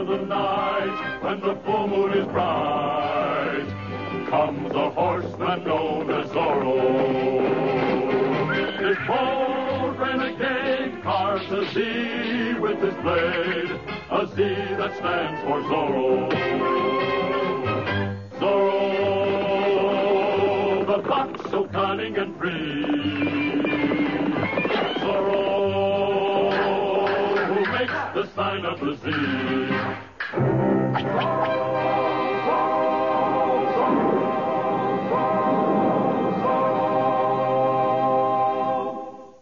of the night, when the full moon is bright, comes a horseman known as Zorro. His bold renegade carves a Z with his blade, a Z that stands for Zorro. Zorro, the fox so cunning and free. Zorro, who makes the sign of the Z.